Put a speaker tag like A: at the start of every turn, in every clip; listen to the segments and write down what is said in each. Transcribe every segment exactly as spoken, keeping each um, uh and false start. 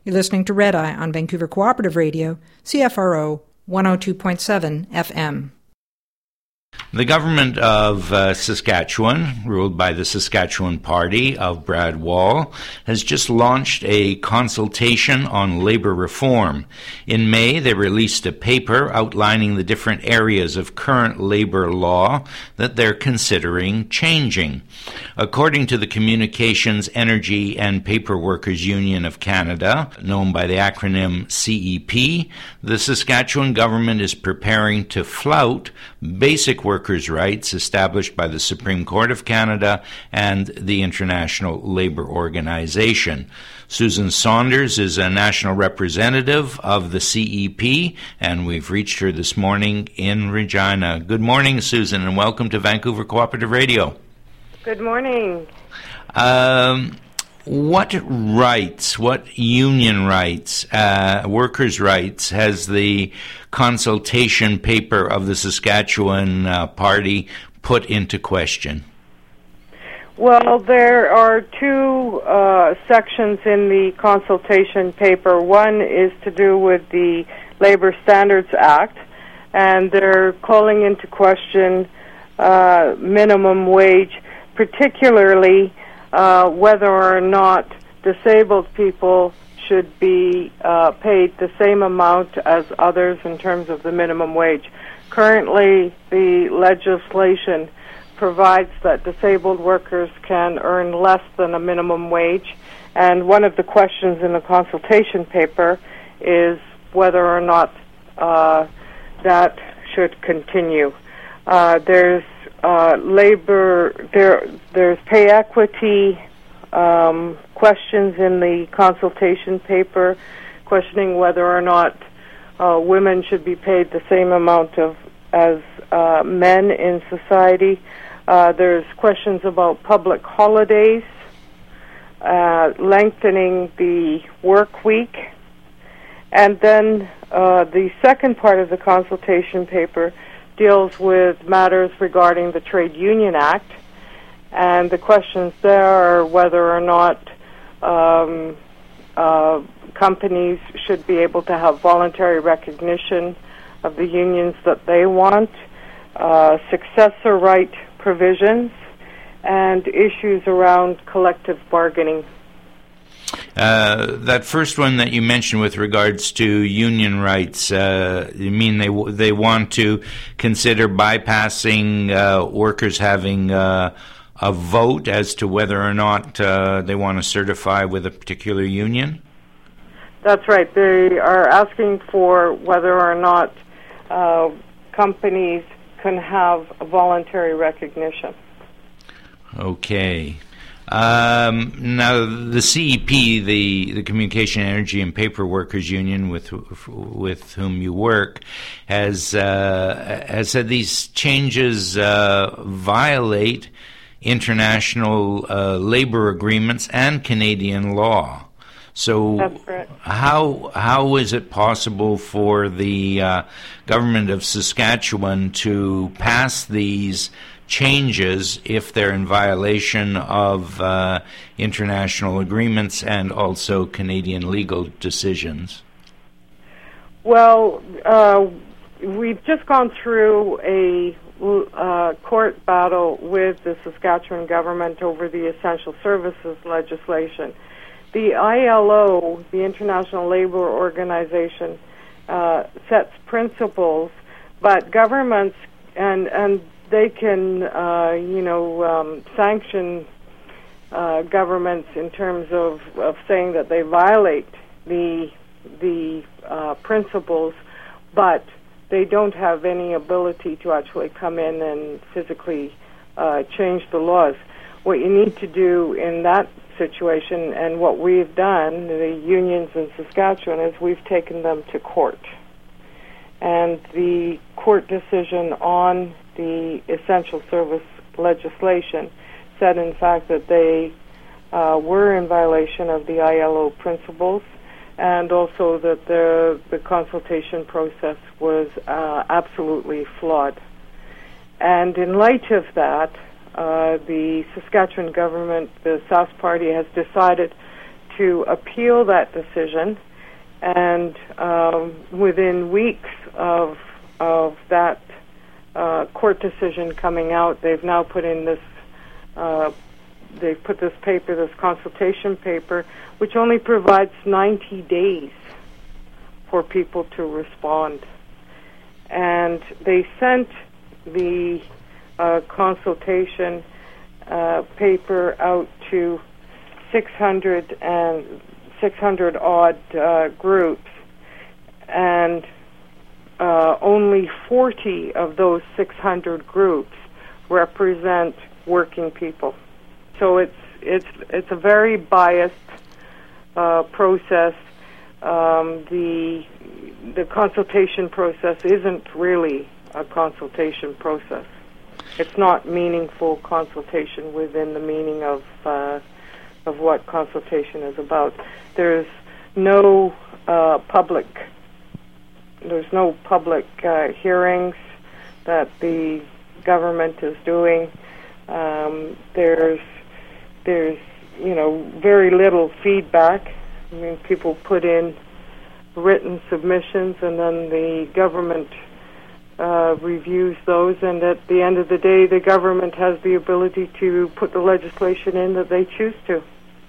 A: You're listening to Red Eye on Vancouver Cooperative Radio, C F R O one oh two point seven F M.
B: The government of uh, Saskatchewan, ruled by the Saskatchewan Party of Brad Wall, has just launched a consultation on labor reform. In May, they released a paper outlining the different areas of current labor law that they're considering changing. According to the Communications, Energy and Paper Workers Union of Canada, known by the acronym C E P, the Saskatchewan government is preparing to flout basic workers' rights established by the Supreme Court of Canada and the International Labour Organization. Susan Saunders is a national representative of the C E P, and we've reached her this morning in Regina. Good morning, Susan, and welcome to Vancouver Cooperative Radio.
C: Good morning.
B: Um, what rights, what union rights, uh, workers' rights has the consultation paper of the Saskatchewan uh, Party put into question?
C: Well, there are two uh, sections in the consultation paper. One is to do with the Labor Standards Act, and they're calling into question uh, minimum wage, particularly uh, whether or not disabled people should be uh, paid the same amount as others in terms of the minimum wage. Currently, the legislation provides that disabled workers can earn less than a minimum wage, and one of the questions in the consultation paper is whether or not uh, that should continue. Uh, there's uh, labor, there, there's pay equity um, questions in the consultation paper, questioning whether or not uh, women should be paid the same amount of as uh, men in society. Uh, there's questions about public holidays, uh, lengthening the work week, and then uh, the second part of the consultation paper deals with matters regarding the Trade Union Act, and the questions there are whether or not um, uh, companies should be able to have voluntary recognition of the unions that they want, uh, successor right provisions, and issues around collective bargaining.
B: Uh, that first one that you mentioned with regards to union rights, uh, you mean they they want to consider bypassing uh, workers having uh, a vote as to whether or not uh, they want to certify with a particular union?
C: That's right. They are asking for whether or not uh, companies can have a voluntary recognition.
B: Okay. Um, now, the C E P, the, the Communication, Energy and Paper Workers Union, with with whom you work, has uh, has said these changes uh, violate international uh, labor agreements and Canadian law. So,
C: That's correct.
B: how how is it possible for the uh, government of Saskatchewan to pass these changes if they're in violation of uh, international agreements and also Canadian legal decisions?
C: Well, uh, we've just gone through a uh, court battle with the Saskatchewan government over the essential services legislation. The I L O, the International Labour Organization, uh, sets principles, but governments and and they can, uh, you know, um, sanction uh, governments in terms of, of saying that they violate the the uh, principles, but they don't have any ability to actually come in and physically uh, change the laws. What you need to do in that situation, and what we've done, the unions in Saskatchewan, is we've taken them to court. And the court decision on the essential service legislation said, in fact, that they uh, were in violation of the I L O principles, and also that the, the consultation process was uh, absolutely flawed. And in light of that, uh, the Saskatchewan government, the Sask Party, has decided to appeal that decision, and um, within weeks of of that uh, court decision coming out, they've now put in this. Uh, they've put this paper, this consultation paper, which only provides ninety days for people to respond. And they sent the uh, consultation uh, paper out to six hundred and six hundred odd uh, groups, and uh, only forty of those six hundred groups represent working people. So it's it's it's a very biased uh, process. Um, the the consultation process isn't really a consultation process. It's not meaningful consultation within the meaning of uh, of what consultation is about. There's no uh, public there's no public uh, hearings that the government is doing. Um, there's there's you know very little feedback. I mean, people put in written submissions, and then the government uh, reviews those, and at the end of the day, the government has the ability to put the legislation in that they choose to.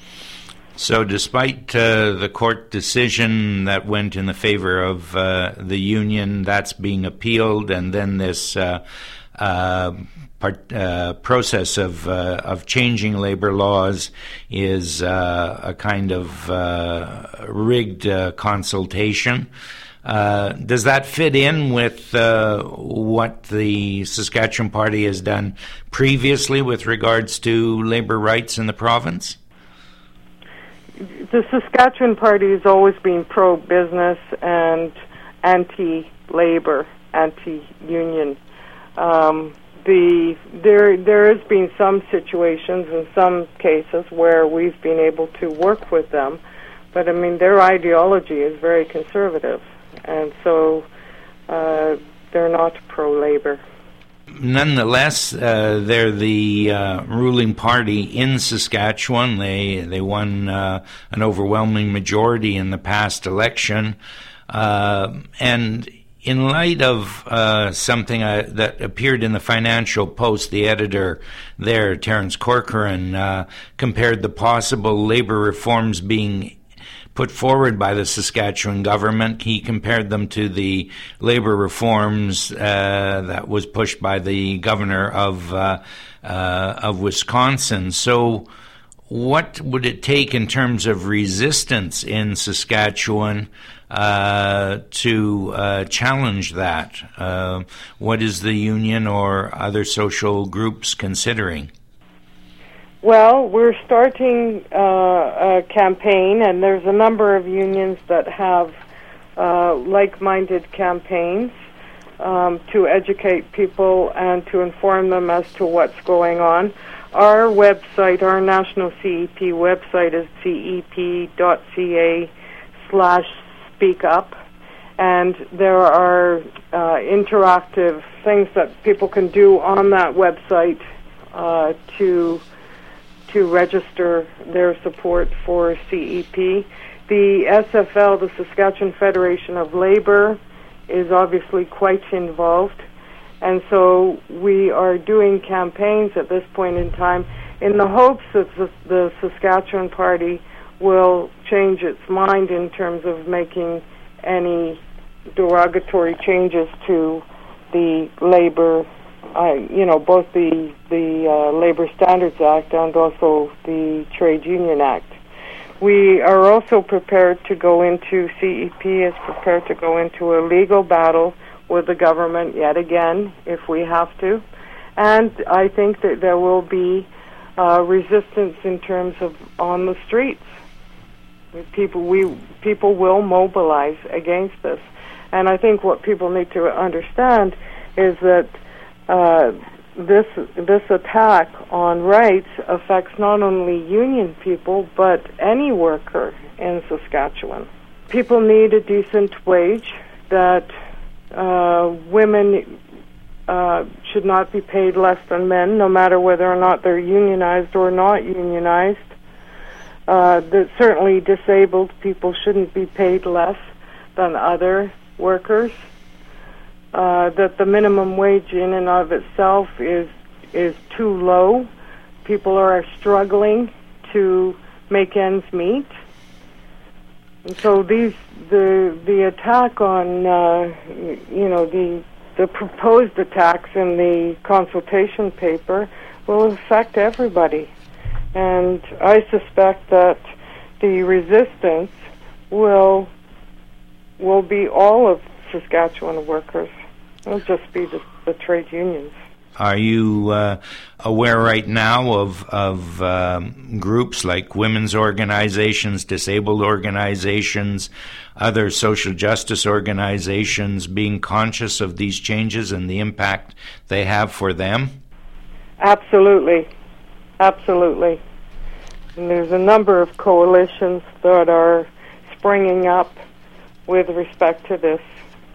B: So despite uh, the court decision that went in the favor of uh, the union, that's being appealed, and then this uh, uh, part, uh, process of uh, of changing labor laws is uh, a kind of uh, rigged uh, consultation. Uh, does that fit in with uh, what the Saskatchewan Party has done previously with regards to labor rights in the province?
C: The Saskatchewan Party has always been pro-business and anti-labor, anti-union. Um, the there there has been some situations in some cases where we've been able to work with them, but I mean their ideology is very conservative, and so uh, they're not pro-labor.
B: Nonetheless, uh, they're the uh, ruling party in Saskatchewan. They they won uh, an overwhelming majority in the past election, uh, and in light of uh, something uh, that appeared in the Financial Post, the editor there, Terence Corcoran, uh, compared the possible labor reforms being put forward by the Saskatchewan government. He compared them to the labor reforms uh, that was pushed by the governor of uh, uh, of Wisconsin. So what would it take in terms of resistance in Saskatchewan uh, to uh, challenge that? Uh, what is the union or other social groups considering?
C: Well, we're starting uh, a campaign, and there's a number of unions that have uh, like-minded campaigns um, to educate people and to inform them as to what's going on. Our website, our national C E P website is cep.ca slash speak up, and there are uh, interactive things that people can do on that website uh, to to register their support for C E P. The S F L, the Saskatchewan Federation of Labor, is obviously quite involved, and so we are doing campaigns at this point in time in the hopes that the, the Saskatchewan Party will change its mind in terms of making any derogatory changes to the labor Uh, you know, both the the uh, Labor Standards Act and also the Trade Union Act. We are also prepared to go into, C E P is prepared to go into a legal battle with the government yet again, if we have to. And I think that there will be uh, resistance in terms of on the streets. People, we people will mobilize against this. And I think what people need to understand is that Uh, this this attack on rights affects not only union people, but any worker in Saskatchewan. People need a decent wage, that uh, women uh, should not be paid less than men, no matter whether or not they're unionized or not unionized. uh, that certainly disabled people shouldn't be paid less than other workers, uh, that the minimum wage in and of itself is is too low. People are struggling to make ends meet. And so these the the attack on uh, you know the the proposed attacks in the consultation paper will affect everybody, and I suspect that the resistance will will be all of Saskatchewan workers. It won't just be the, the trade unions.
B: Are you uh, aware right now of of um, groups like women's organizations, disabled organizations, other social justice organizations being conscious of these changes and the impact they have for them?
C: Absolutely. Absolutely. And there's a number of coalitions that are springing up with respect to this.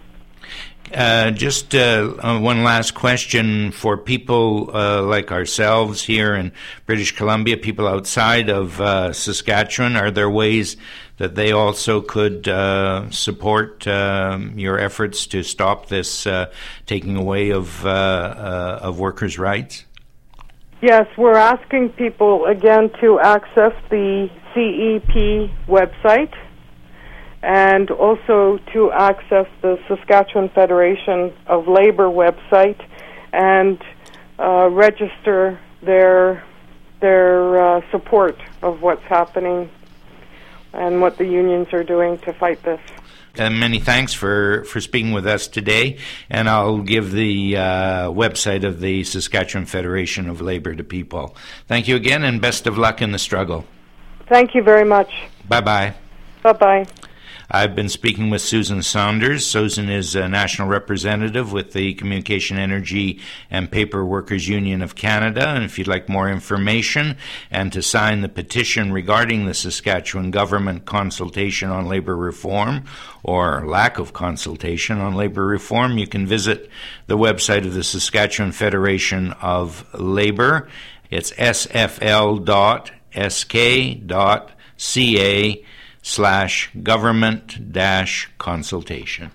B: Uh, just uh, uh, one last question for people uh, like ourselves here in British Columbia, people outside of uh, Saskatchewan. Are there ways that they also could uh, support uh, your efforts to stop this uh, taking away of, uh, uh, of workers' rights?
C: Yes, we're asking people again to access the C E P website, and also to access the Saskatchewan Federation of Labour website and uh, register their their uh, support of what's happening and what the unions are doing to fight this.
B: And many thanks for, for speaking with us today, and I'll give the uh, website of the Saskatchewan Federation of Labour to people. Thank you again, and best of luck in the struggle.
C: Thank you very much.
B: Bye-bye.
C: Bye-bye.
B: I've been speaking with Susan Saunders. Susan is a national representative with the Communication, Energy and Paper Workers Union of Canada. And if you'd like more information and to sign the petition regarding the Saskatchewan government consultation on labour reform or lack of consultation on labour reform, you can visit the website of the Saskatchewan Federation of Labour. It's s f l dot s k dot c a slash government dash consultation.